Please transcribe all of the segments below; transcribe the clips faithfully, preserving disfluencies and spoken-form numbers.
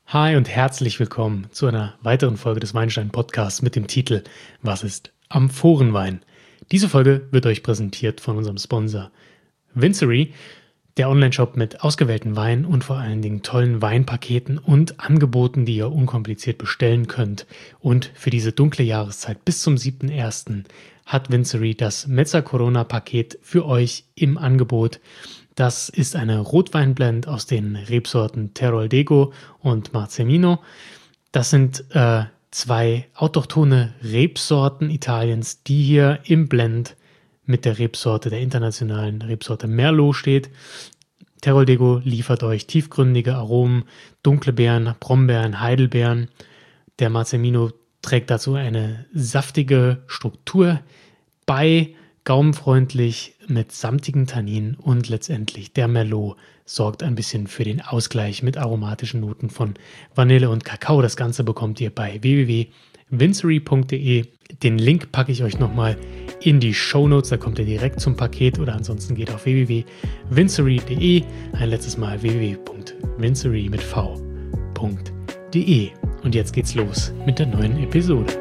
Hi und herzlich willkommen zu einer weiteren Folge des Weinstein-Podcasts mit dem Titel Was ist Amphorenwein? Diese Folge wird euch präsentiert von unserem Sponsor Vincery, der Onlineshop mit ausgewählten Weinen und vor allen Dingen tollen Weinpaketen und Angeboten, die ihr unkompliziert bestellen könnt. Und für diese dunkle Jahreszeit bis zum siebten ersten hat Vincery das Mezza-Corona-Paket für euch im Angebot. Das ist eine Rotweinblend aus den Rebsorten Teroldego und Marzemino. Das sind äh, zwei autochthone Rebsorten Italiens, die hier im Blend mit der Rebsorte, der internationalen Rebsorte Merlot steht. Teroldego liefert euch tiefgründige Aromen, dunkle Beeren, Brombeeren, Heidelbeeren. Der Marzemino trägt dazu eine saftige Struktur bei, gaumenfreundlich mit samtigen Tanninen, und letztendlich der Merlot sorgt ein bisschen für den Ausgleich mit aromatischen Noten von Vanille und Kakao. Das Ganze bekommt ihr bei w w w punkt vincery punkt d e. Den Link packe ich euch nochmal in die Shownotes, da kommt ihr direkt zum Paket, oder ansonsten geht auf w w w punkt vincery punkt d e. Ein letztes Mal w w w punkt vincery mit v punkt d e. Und jetzt geht's los mit der neuen Episode.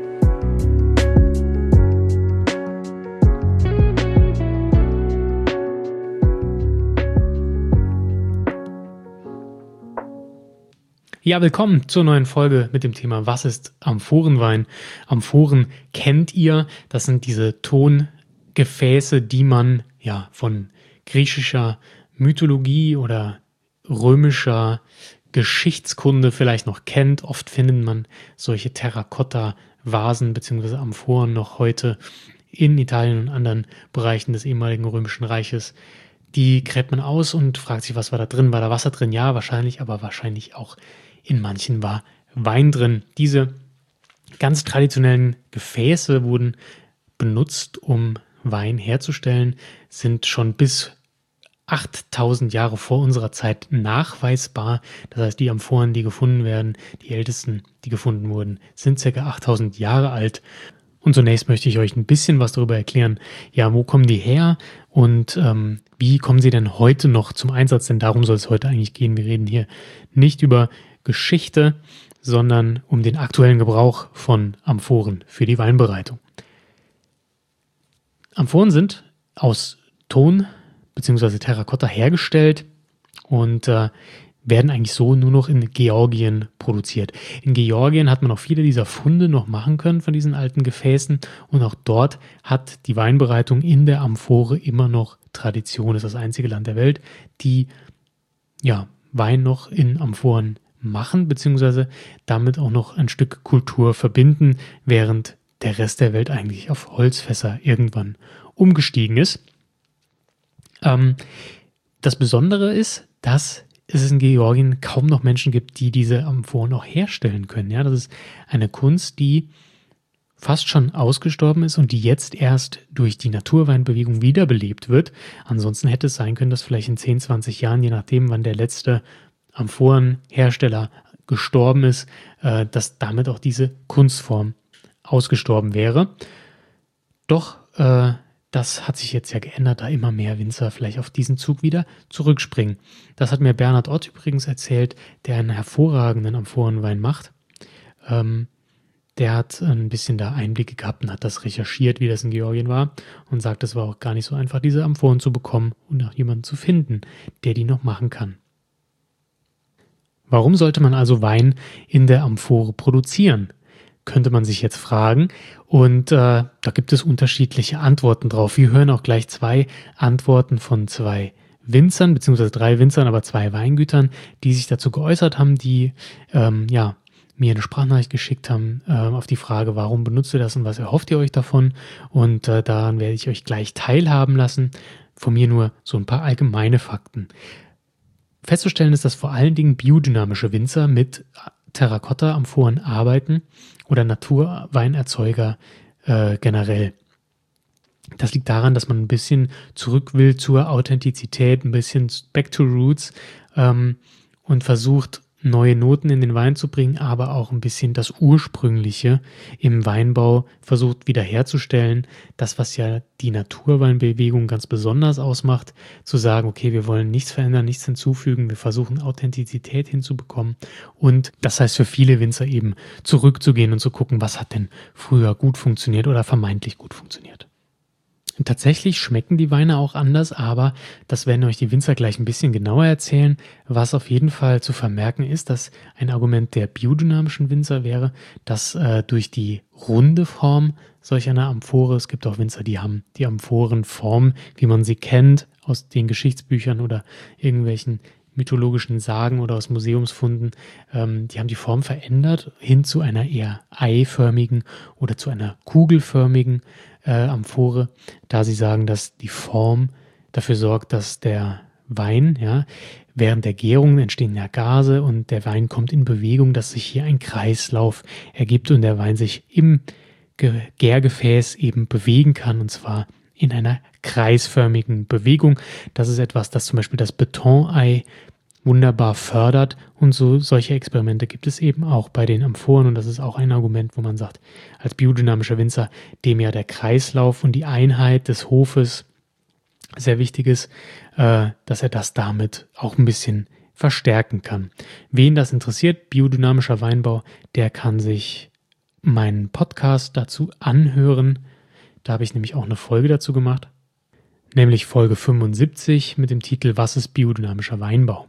Ja, willkommen zur neuen Folge mit dem Thema Was ist Amphorenwein? Amphoren kennt ihr, das sind diese Tongefäße, die man ja von griechischer Mythologie oder römischer Geschichtskunde vielleicht noch kennt. Oft findet man solche Terrakotta-Vasen bzw. Amphoren noch heute in Italien und anderen Bereichen des ehemaligen Römischen Reiches. Die gräbt man aus und fragt sich, was war da drin? War da Wasser drin? Ja, wahrscheinlich, aber wahrscheinlich auch in manchen war Wein drin. Diese ganz traditionellen Gefäße wurden benutzt, um Wein herzustellen, sind schon bis achttausend Jahre vor unserer Zeit nachweisbar. Das heißt, die Amphoren, die gefunden werden, die ältesten, die gefunden wurden, sind ca. achttausend Jahre alt. Und zunächst möchte ich euch ein bisschen was darüber erklären, ja, wo kommen die her und ähm, wie kommen sie denn heute noch zum Einsatz? Denn darum soll es heute eigentlich gehen. Wir reden hier nicht über Geschichte, sondern um den aktuellen Gebrauch von Amphoren für die Weinbereitung. Amphoren sind aus Ton bzw. Terrakotta hergestellt und äh, werden eigentlich so nur noch in Georgien produziert. In Georgien hat man auch viele dieser Funde noch machen können von diesen alten Gefäßen, und auch dort hat die Weinbereitung in der Amphore immer noch Tradition. Es ist das einzige Land der Welt, die ja, Wein noch in Amphoren machen, beziehungsweise damit auch noch ein Stück Kultur verbinden, während der Rest der Welt eigentlich auf Holzfässer irgendwann umgestiegen ist. Ähm, das Besondere ist, dass es in Georgien kaum noch Menschen gibt, die diese Amphoren auch herstellen können. Ja, das ist eine Kunst, die fast schon ausgestorben ist und die jetzt erst durch die Naturweinbewegung wiederbelebt wird. Ansonsten hätte es sein können, dass vielleicht in zehn, zwanzig Jahren, je nachdem, wann der letzte Amphorenhersteller gestorben ist, äh, dass damit auch diese Kunstform ausgestorben wäre. Doch äh, das hat sich jetzt ja geändert, da immer mehr Winzer vielleicht auf diesen Zug wieder zurückspringen. Das hat mir Bernhard Ott übrigens erzählt, der einen hervorragenden Amphorenwein macht. Ähm, der hat ein bisschen da Einblicke gehabt und hat das recherchiert, wie das in Georgien war, und sagt, es war auch gar nicht so einfach, diese Amphoren zu bekommen und auch jemanden zu finden, der die noch machen kann. Warum sollte man also Wein in der Amphore produzieren? Könnte man sich jetzt fragen, und äh, da gibt es unterschiedliche Antworten drauf. Wir hören auch gleich zwei Antworten von zwei Winzern, beziehungsweise drei Winzern, aber zwei Weingütern, die sich dazu geäußert haben, die ähm, ja, mir eine Sprachnachricht geschickt haben äh, auf die Frage, warum benutzt ihr das und was erhofft ihr euch davon? Und äh, daran werde ich euch gleich teilhaben lassen. Von mir nur so ein paar allgemeine Fakten. Festzustellen ist, dass vor allen Dingen biodynamische Winzer mit Terrakotta-Amphoren arbeiten oder Naturweinerzeuger äh, generell. Das liegt daran, dass man ein bisschen zurück will zur Authentizität, ein bisschen back to roots ähm, und versucht, neue Noten in den Wein zu bringen, aber auch ein bisschen das Ursprüngliche im Weinbau versucht wiederherzustellen. Das, was ja die Naturweinbewegung ganz besonders ausmacht, zu sagen, okay, wir wollen nichts verändern, nichts hinzufügen, wir versuchen Authentizität hinzubekommen. Und das heißt für viele Winzer eben zurückzugehen und zu gucken, was hat denn früher gut funktioniert oder vermeintlich gut funktioniert. Und tatsächlich schmecken die Weine auch anders, aber das werden euch die Winzer gleich ein bisschen genauer erzählen. Was auf jeden Fall zu vermerken ist, dass ein Argument der biodynamischen Winzer wäre, dass äh, durch die runde Form solch einer Amphore, es gibt auch Winzer, die haben die Amphorenform, wie man sie kennt, aus den Geschichtsbüchern oder irgendwelchen mythologischen Sagen oder aus Museumsfunden, ähm, die haben die Form verändert hin zu einer eher eiförmigen oder zu einer kugelförmigen äh, Amphore, da sie sagen, dass die Form dafür sorgt, dass der Wein, ja, während der Gärung entstehen ja Gase und der Wein kommt in Bewegung, dass sich hier ein Kreislauf ergibt und der Wein sich im Ge- Gärgefäß eben bewegen kann, und zwar in einer kreisförmigen Bewegung. Das ist etwas, das zum Beispiel das Betonei wunderbar fördert, und so solche Experimente gibt es eben auch bei den Amphoren, und das ist auch ein Argument, wo man sagt, als biodynamischer Winzer, dem ja der Kreislauf und die Einheit des Hofes sehr wichtig ist, äh, dass er das damit auch ein bisschen verstärken kann. Wen das interessiert, biodynamischer Weinbau, der kann sich meinen Podcast dazu anhören. Da habe ich nämlich auch eine Folge dazu gemacht, nämlich Folge fünfundsiebzig mit dem Titel Was ist biodynamischer Weinbau?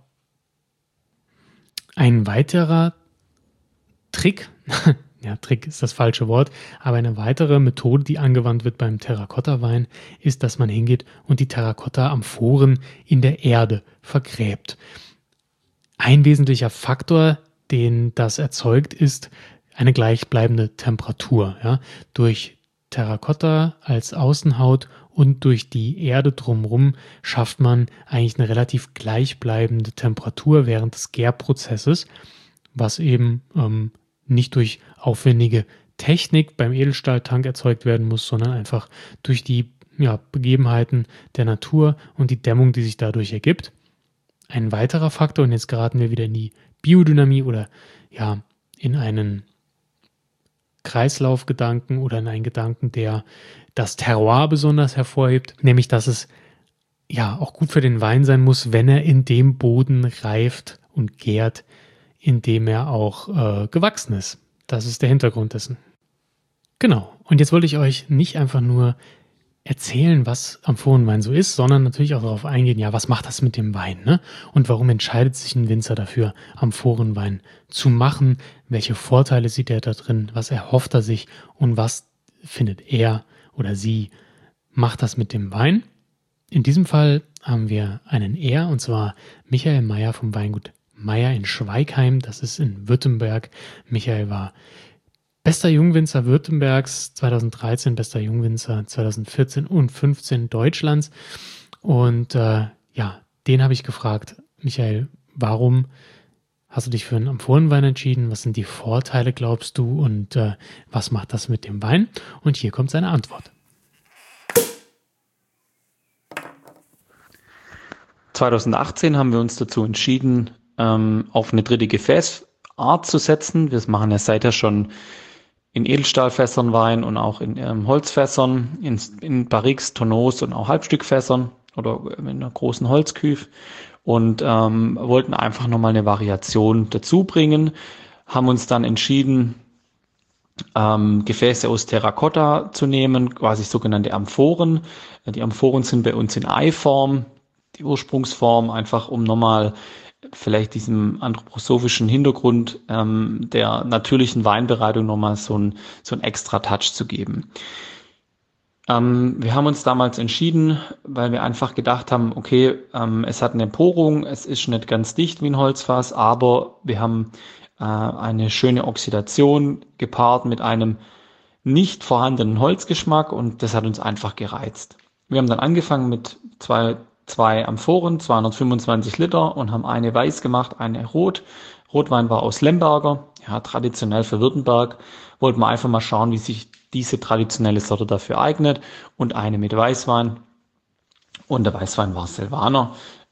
Ein weiterer Trick, ja, Trick ist das falsche Wort, aber eine weitere Methode, die angewandt wird beim Terrakotta-Wein, ist, dass man hingeht und die Terrakotta-Amphoren in der Erde vergräbt. Ein wesentlicher Faktor, den das erzeugt, ist eine gleichbleibende Temperatur. Ja, durch Terrakotta als Außenhaut und durch die Erde drumherum schafft man eigentlich eine relativ gleichbleibende Temperatur während des Gärprozesses, was eben ähm, nicht durch aufwendige Technik beim Edelstahltank erzeugt werden muss, sondern einfach durch die ja, Begebenheiten der Natur und die Dämmung, die sich dadurch ergibt. Ein weiterer Faktor, und jetzt geraten wir wieder in die Biodynamie oder ja in einen Kreislaufgedanken oder in einen Gedanken, der das Terroir besonders hervorhebt, nämlich dass es ja auch gut für den Wein sein muss, wenn er in dem Boden reift und gärt, in dem er auch äh, gewachsen ist. Das ist der Hintergrund dessen. Genau, und jetzt wollte ich euch nicht einfach nur erzählen, was Amphorenwein so ist, sondern natürlich auch darauf eingehen, ja, was macht das mit dem Wein, ne? Und warum entscheidet sich ein Winzer dafür, Amphorenwein zu machen? Welche Vorteile sieht er da drin? Was erhofft er sich? Und was findet er oder sie macht das mit dem Wein? In diesem Fall haben wir einen Er, und zwar Michael Meyer vom Weingut Meyer in Schweigheim. Das ist in Württemberg. Michael war bester Jungwinzer Württembergs zweitausenddreizehn, bester Jungwinzer zweitausendvierzehn und fünfzehn Deutschlands. Und äh, ja, den habe ich gefragt, Michael, warum hast du dich für einen Amphorenwein entschieden? Was sind die Vorteile, glaubst du? Und äh, was macht das mit dem Wein? Und hier kommt seine Antwort. zweitausendachtzehn haben wir uns dazu entschieden, ähm, auf eine dritte Gefäßart zu setzen. Wir machen ja seither schon in Edelstahlfässern Wein und auch in ähm, Holzfässern, in, in Barriques, Tonneaus und auch Halbstückfässern oder in einer großen Holzküve, und ähm, wollten einfach nochmal eine Variation dazu bringen, haben uns dann entschieden, ähm, Gefäße aus Terrakotta zu nehmen, quasi sogenannte Amphoren. Die Amphoren sind bei uns in Eiform, die Ursprungsform, einfach um nochmal vielleicht diesem anthroposophischen Hintergrund ähm, der natürlichen Weinbereitung nochmal so ein, so ein extra Touch zu geben. Ähm, wir haben uns damals entschieden, weil wir einfach gedacht haben, okay, ähm, es hat eine Porung, es ist nicht ganz dicht wie ein Holzfass, aber wir haben äh, eine schöne Oxidation gepaart mit einem nicht vorhandenen Holzgeschmack, und das hat uns einfach gereizt. Wir haben dann angefangen mit zwei zwei Amphoren, zweihundertfünfundzwanzig Liter, und haben eine weiß gemacht, eine rot. Rotwein war aus Lemberger, ja, traditionell für Württemberg. Wollten wir einfach mal schauen, wie sich diese traditionelle Sorte dafür eignet, und eine mit Weißwein. Und der Weißwein war Silvaner,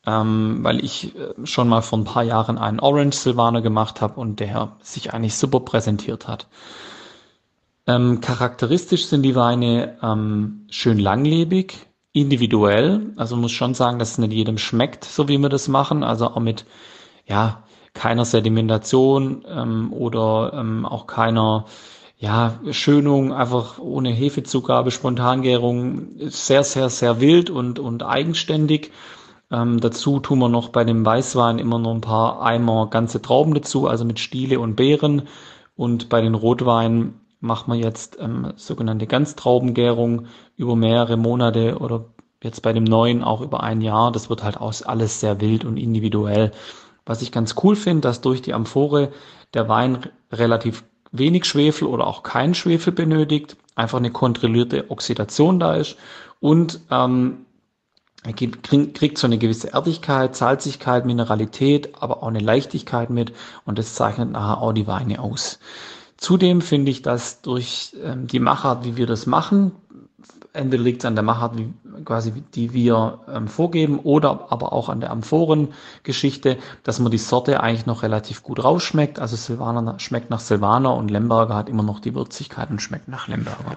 ähm, weil ich äh, schon mal vor ein paar Jahren einen Orange Silvaner gemacht habe und der sich eigentlich super präsentiert hat. Ähm, charakteristisch sind die Weine ähm, schön langlebig, individuell. Also muss schon sagen, dass es nicht jedem schmeckt, so wie wir das machen. Also auch mit ja keiner Sedimentation ähm, oder ähm, auch keiner ja Schönung, einfach ohne Hefezugabe, Spontangärung. Sehr, sehr, sehr wild und und eigenständig. Ähm, dazu tun wir noch bei dem Weißwein immer noch ein paar Eimer ganze Trauben dazu, also mit Stiele und Beeren. Und bei den Rotweinen machen wir jetzt ähm, sogenannte Ganztraubengärung über mehrere Monate oder jetzt bei dem neuen auch über ein Jahr. Das wird halt aus alles sehr wild und individuell. Was ich ganz cool finde, dass durch die Amphore der Wein relativ wenig Schwefel oder auch kein Schwefel benötigt, einfach eine kontrollierte Oxidation da ist und ähm, er kriegt so eine gewisse Erdigkeit, Salzigkeit, Mineralität, aber auch eine Leichtigkeit mit und das zeichnet nachher auch die Weine aus. Zudem finde ich, dass durch ähm, die Machart, wie wir das machen, entweder liegt es an der Machart, wie, quasi, die wir ähm, vorgeben, oder aber auch an der Amphorengeschichte, dass man die Sorte eigentlich noch relativ gut rausschmeckt. Also Silvaner schmeckt nach Silvaner und Lemberger hat immer noch die Würzigkeit und schmeckt nach Lemberger.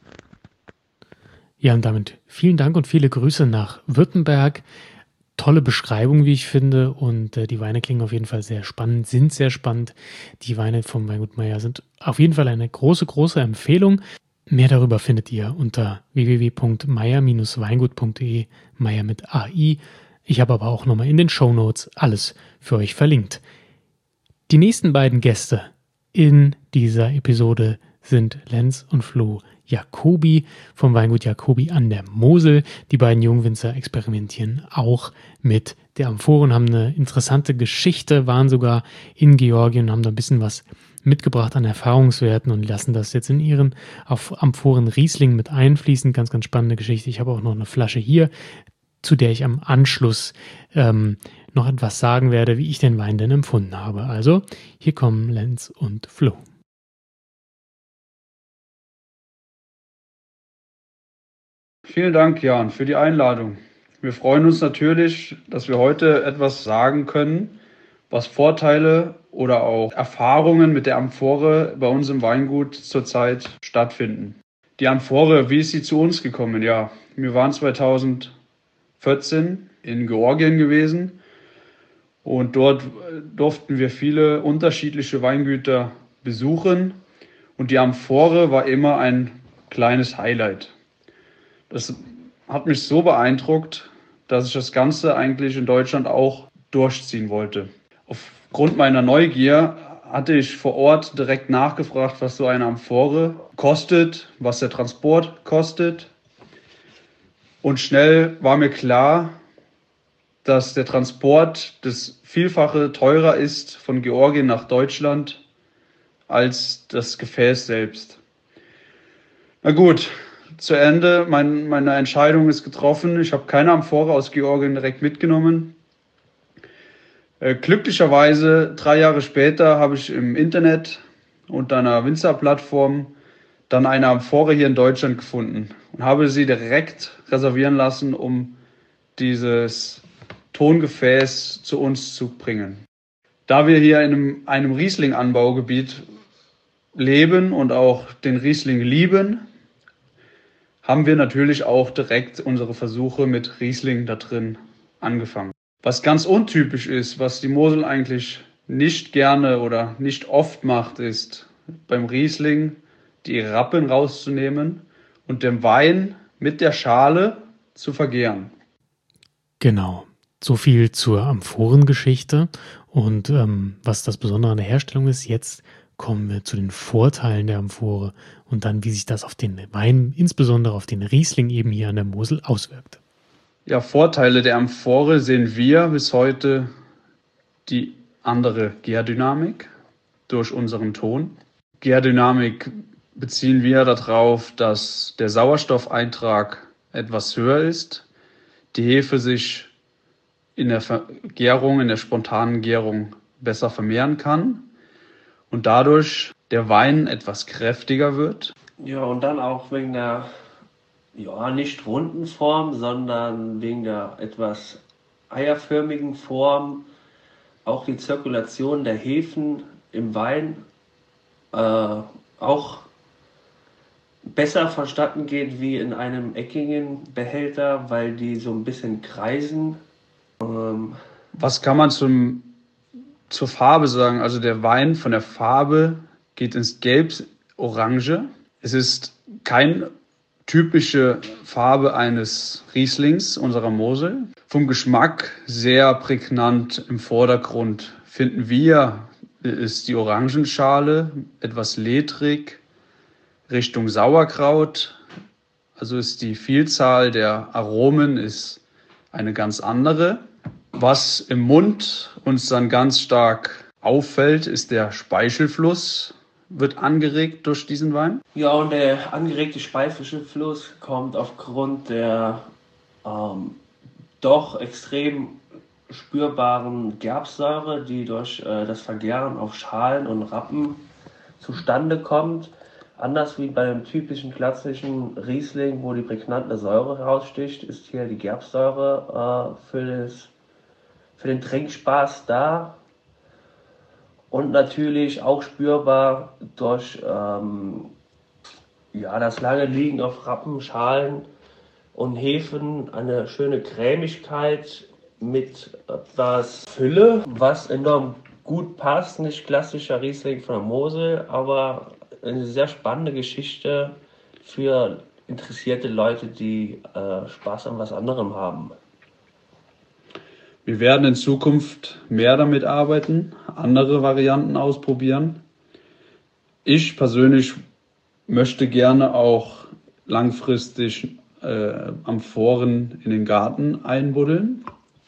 Ja, und damit vielen Dank und viele Grüße nach Württemberg. Tolle Beschreibung, wie ich finde. Und äh, die Weine klingen auf jeden Fall sehr spannend, sind sehr spannend. Die Weine vom Weingut Meier sind auf jeden Fall eine große, große Empfehlung. Mehr darüber findet ihr unter w w w punkt meier Bindestrich weingut punkt de, Meier mit A I. Ich habe aber auch nochmal in den Shownotes alles für euch verlinkt. Die nächsten beiden Gäste in dieser Episode sind Lenz und Flo Jacobi vom Weingut Jacobi an der Mosel. Die beiden Jungwinzer experimentieren auch mit der Amphoren, haben eine interessante Geschichte, waren sogar in Georgien, haben da ein bisschen was mitgebracht an Erfahrungswerten und lassen das jetzt in ihren auf Amphoren Riesling mit einfließen. Ganz, ganz spannende Geschichte. Ich habe auch noch eine Flasche hier, zu der ich am Anschluss ähm, noch etwas sagen werde, wie ich den Wein denn empfunden habe. Also, hier kommen Lenz und Flo. Vielen Dank, Jan, für die Einladung. Wir freuen uns natürlich, dass wir heute etwas sagen können, was Vorteile oder auch Erfahrungen mit der Amphore bei uns im Weingut zurzeit stattfinden. Die Amphore, wie ist sie zu uns gekommen? Ja, wir waren zweitausendvierzehn in Georgien gewesen und dort durften wir viele unterschiedliche Weingüter besuchen und die Amphore war immer ein kleines Highlight. Das hat mich so beeindruckt, dass ich das Ganze eigentlich in Deutschland auch durchziehen wollte. Aufgrund meiner Neugier hatte ich vor Ort direkt nachgefragt, was so eine Amphore kostet, was der Transport kostet. Und schnell war mir klar, dass der Transport das Vielfache teurer ist von Georgien nach Deutschland als das Gefäß selbst. Na gut. Zu Ende, mein, meine Entscheidung ist getroffen. Ich habe keine Amphore aus Georgien direkt mitgenommen. Äh, glücklicherweise, drei Jahre später, habe ich im Internet unter einer Winzerplattform dann eine Amphore hier in Deutschland gefunden und habe sie direkt reservieren lassen, um dieses Tongefäß zu uns zu bringen. Da wir hier in einem, einem Riesling-Anbaugebiet leben und auch den Riesling lieben, haben wir natürlich auch direkt unsere Versuche mit Riesling da drin angefangen. Was ganz untypisch ist, was die Mosel eigentlich nicht gerne oder nicht oft macht, ist beim Riesling die Rappen rauszunehmen und den Wein mit der Schale zu vergären. Genau, so viel zur Amphorengeschichte und ähm, was das Besondere an der Herstellung ist. Jetzt kommen wir zu den Vorteilen der Amphore und dann, wie sich das auf den Wein, insbesondere auf den Riesling eben hier an der Mosel auswirkt. Ja, Vorteile der Amphore sehen wir bis heute die andere Gärdynamik durch unseren Ton. Gärdynamik beziehen wir darauf, dass der Sauerstoffeintrag etwas höher ist, die Hefe sich in der Gärung, in der spontanen Gärung besser vermehren kann und dadurch der Wein etwas kräftiger wird. Ja, und dann auch wegen der, ja, nicht runden Form, sondern wegen der etwas eierförmigen Form auch die Zirkulation der Hefen im Wein äh, auch besser vonstatten geht wie in einem eckigen Behälter, weil die so ein bisschen kreisen. Ähm, Was kann man zum, zur Farbe sagen? Also der Wein von der Farbe geht ins Gelb-Orange. Es ist keine typische Farbe eines Rieslings unserer Mosel. Vom Geschmack sehr prägnant im Vordergrund finden wir, ist die Orangenschale etwas ledrig, Richtung Sauerkraut. Also ist die Vielzahl der Aromen ist eine ganz andere. Was im Mund uns dann ganz stark auffällt, ist der Speichelfluss, wird angeregt durch diesen Wein. Ja, und der angeregte Speichelfluss kommt aufgrund der ähm, doch extrem spürbaren Gerbsäure, die durch äh, das Vergären auf Schalen und Rappen zustande kommt. Anders wie bei dem typischen klassischen Riesling, wo die prägnante Säure heraussticht, ist hier die Gerbsäure äh, für, das, für den Trinkspaß da. Und natürlich auch spürbar durch ähm, ja, das lange Liegen auf Rappen, Schalen und Hefen eine schöne Cremigkeit mit etwas Fülle, was enorm gut passt. Nicht klassischer Riesling von der Mosel, aber eine sehr spannende Geschichte für interessierte Leute, die äh, Spaß an was anderem haben. Wir werden in Zukunft mehr damit arbeiten, andere Varianten ausprobieren. Ich persönlich möchte gerne auch langfristig äh, Amphoren in den Garten einbuddeln,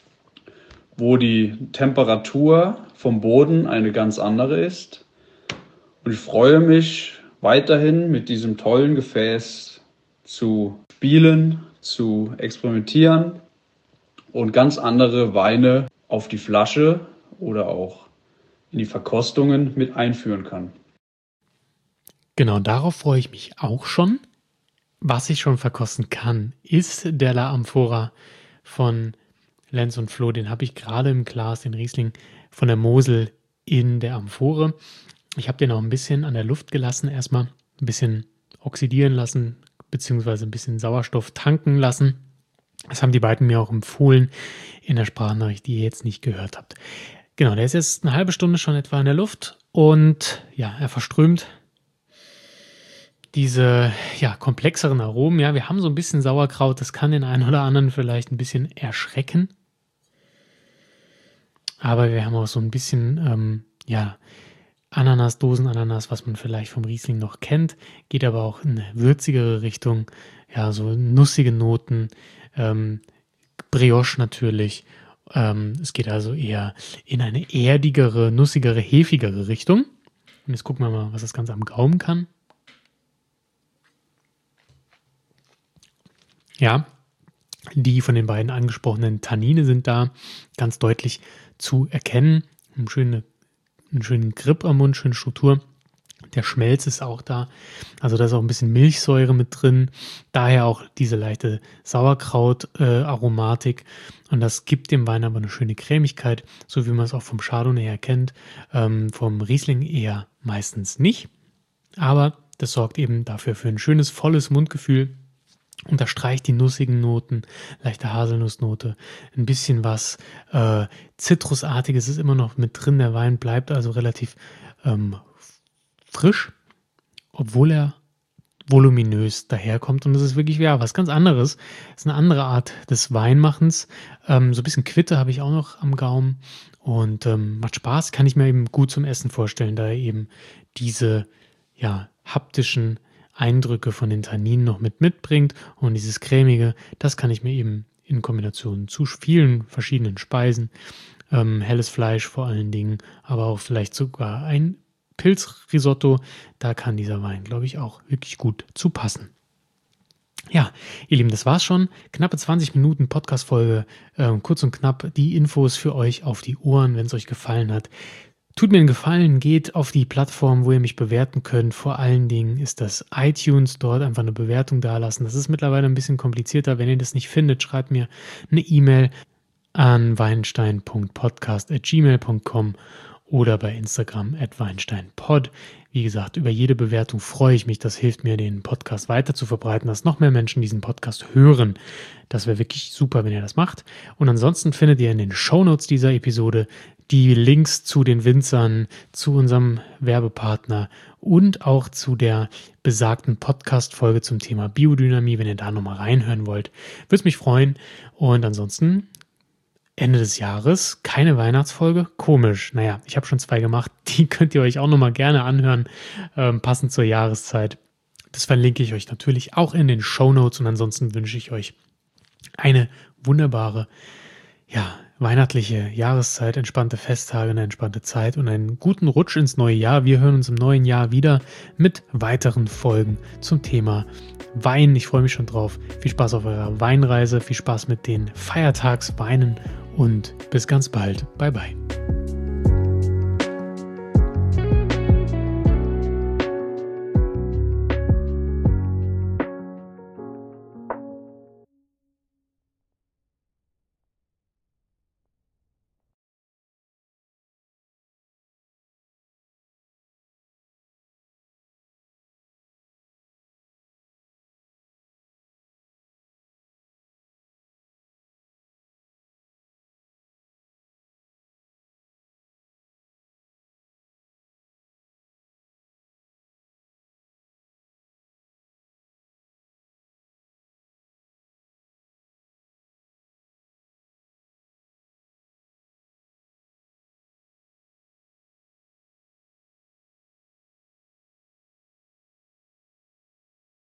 wo die Temperatur vom Boden eine ganz andere ist. Und ich freue mich weiterhin mit diesem tollen Gefäß zu spielen, zu experimentieren und ganz andere Weine auf die Flasche oder auch in die Verkostungen mit einführen kann. Genau, darauf freue ich mich auch schon. Was ich schon verkosten kann, ist der La Amphora von Lenz und Flo. Den habe ich gerade im Glas, den Riesling von der Mosel in der Amphore. Ich habe den auch ein bisschen an der Luft gelassen, erstmal ein bisschen oxidieren lassen, beziehungsweise ein bisschen Sauerstoff tanken lassen. Das haben die beiden mir auch empfohlen in der Sprachnachricht, die ihr jetzt nicht gehört habt. Genau, der ist jetzt eine halbe Stunde schon etwa in der Luft und ja, er verströmt diese ja, komplexeren Aromen. Ja, wir haben so ein bisschen Sauerkraut, das kann den einen oder anderen vielleicht ein bisschen erschrecken. Aber wir haben auch so ein bisschen, ähm, ja, Ananas, Dosenananas, was man vielleicht vom Riesling noch kennt, geht aber auch in eine würzigere Richtung, ja, so nussige Noten, ähm, Brioche natürlich. Ähm, es geht also eher in eine erdigere, nussigere, hefigere Richtung. Und jetzt gucken wir mal, was das Ganze am Gaumen kann. Ja, die von den beiden angesprochenen Tannine sind da ganz deutlich zu erkennen. Eine schöne einen schönen Grip am Mund, schöne Struktur. Der Schmelz ist auch da. Also da ist auch ein bisschen Milchsäure mit drin. Daher auch diese leichte Sauerkraut-Aromatik. Äh, Und das gibt dem Wein aber eine schöne Cremigkeit, so wie man es auch vom Chardonnay her kennt. Ähm, vom Riesling eher meistens nicht. Aber das sorgt eben dafür für ein schönes, volles Mundgefühl. Unterstreicht die nussigen Noten, leichte Haselnussnote, ein bisschen was äh, Zitrusartiges ist immer noch mit drin. Der Wein bleibt also relativ ähm, frisch, obwohl er voluminös daherkommt. Und das ist wirklich ja, was ganz anderes. Das ist eine andere Art des Weinmachens. Ähm, so ein bisschen Quitte habe ich auch noch am Gaumen. Und ähm, macht Spaß, kann ich mir eben gut zum Essen vorstellen, da er eben diese ja, haptischen Eindrücke von den Tanninen noch mit mitbringt und dieses cremige, das kann ich mir eben in Kombination zu vielen verschiedenen Speisen, ähm, helles Fleisch vor allen Dingen, aber auch vielleicht sogar ein Pilzrisotto, da kann dieser Wein, glaube ich, auch wirklich gut zu passen. Ja, ihr Lieben, das war's schon. Knappe zwanzig Minuten Podcast-Folge, äh, kurz und knapp die Infos für euch auf die Ohren, wenn es euch gefallen hat. Tut mir einen Gefallen, geht auf die Plattform, wo ihr mich bewerten könnt. Vor allen Dingen ist das iTunes, dort einfach eine Bewertung dalassen. Das ist mittlerweile ein bisschen komplizierter. Wenn ihr das nicht findet, schreibt mir eine E-Mail an weinstein punkt podcast at gmail punkt com oder bei Instagram at weinsteinpod. Wie gesagt, über jede Bewertung freue ich mich. Das hilft mir, den Podcast weiter zu verbreiten, dass noch mehr Menschen diesen Podcast hören. Das wäre wirklich super, wenn ihr das macht. Und ansonsten findet ihr in den Shownotes dieser Episode die Links zu den Winzern, zu unserem Werbepartner und auch zu der besagten Podcast-Folge zum Thema Biodynamie, wenn ihr da nochmal reinhören wollt. Würde es mich freuen. Und ansonsten Ende des Jahres, keine Weihnachtsfolge, komisch. Naja, ich habe schon zwei gemacht, die könnt ihr euch auch nochmal gerne anhören, ähm, passend zur Jahreszeit. Das verlinke ich euch natürlich auch in den Shownotes und ansonsten wünsche ich euch eine wunderbare, ja, weihnachtliche Jahreszeit, entspannte Festtage, eine entspannte Zeit und einen guten Rutsch ins neue Jahr. Wir hören uns im neuen Jahr wieder mit weiteren Folgen zum Thema Wein. Ich freue mich schon drauf. Viel Spaß auf eurer Weinreise, viel Spaß mit den Feiertagsweinen und bis ganz bald. Bye bye.